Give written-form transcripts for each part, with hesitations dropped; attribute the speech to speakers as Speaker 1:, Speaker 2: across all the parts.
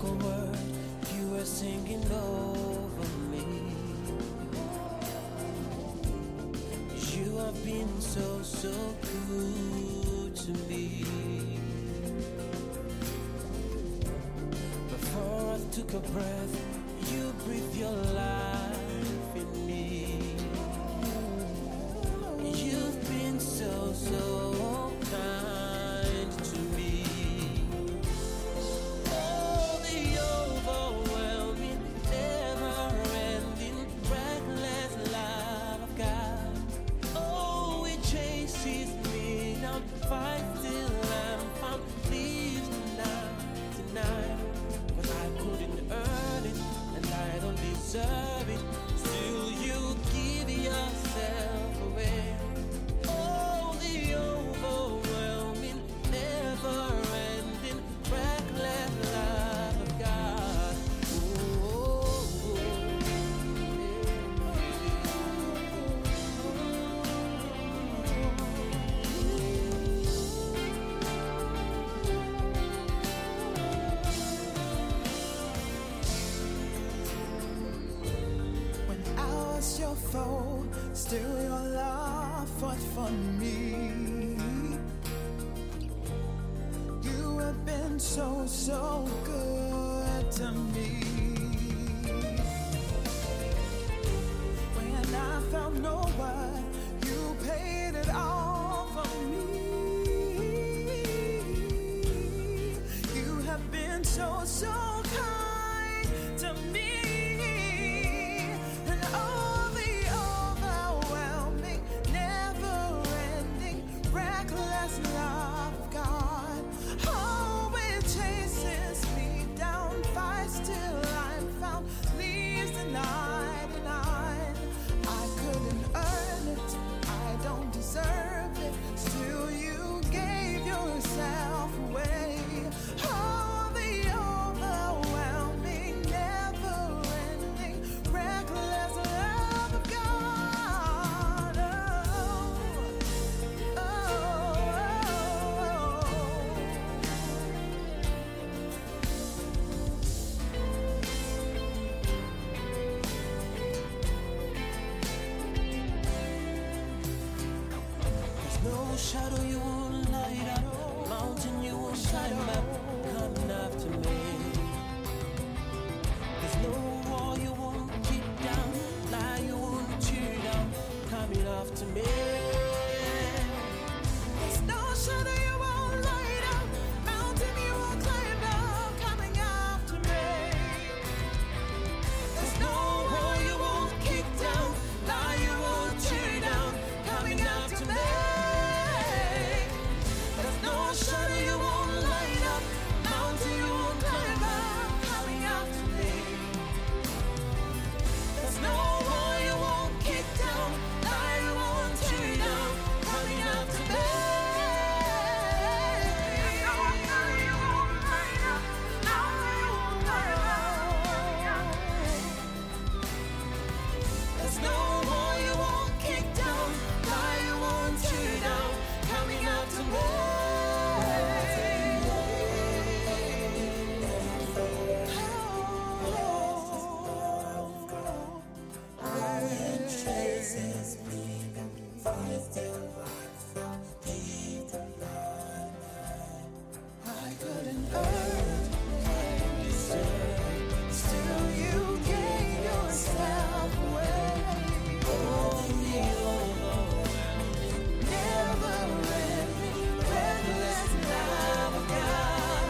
Speaker 1: a word, you were singing over me. You have been so, so good to me. Before I took a breath, you breathed your life in me. You've been so, so kind to me. Oh, the overwhelming, never-ending, reckless love of God. Oh, it chases me down, fights till I'm found. Please tonight, 'cause I couldn't earn it and I don't deserve it. Still, you give yourself away. Oh, the overwhelming, never-ending, reckless love of God.
Speaker 2: When I was your foe, still your love fought for me. You have been so, so good to me. When I found no worth, you paid it all for me. You have been so, so kind to me. And all the overwhelming, never-ending, reckless love of God. Oh, it chases me down, fights till I'm found, leaves denied. I couldn't earn it, I don't deserve it. Still, you gave yourself away. Oh, the overwhelming, never-ending, reckless love of God.
Speaker 1: There's no shadow you won't light up, mountain you won't climb up, coming after me. There's no wall you won't kick down, lie you won't tear down, coming after me.
Speaker 2: There's no shadow you won't light up, mountain you won't climb up, coming after me.
Speaker 1: There's no wall you won't kick down, lie you won't tear down, coming after me. There's no shadow you won't light up, mountain you won't climb up, coming after me. There's no wall you won't kick down, lie you won't tear down, coming after me. There's no wall you won't kick down, lie you won't tear down, coming after me.
Speaker 2: I couldn't earn it, still you gave yourself away. Never-ending, reckless love of God.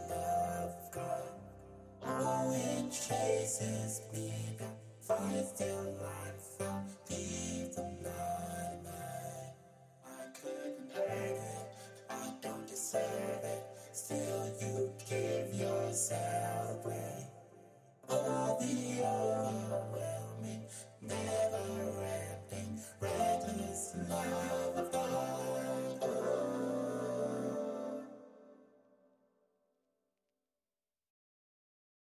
Speaker 3: Chases me down, fights till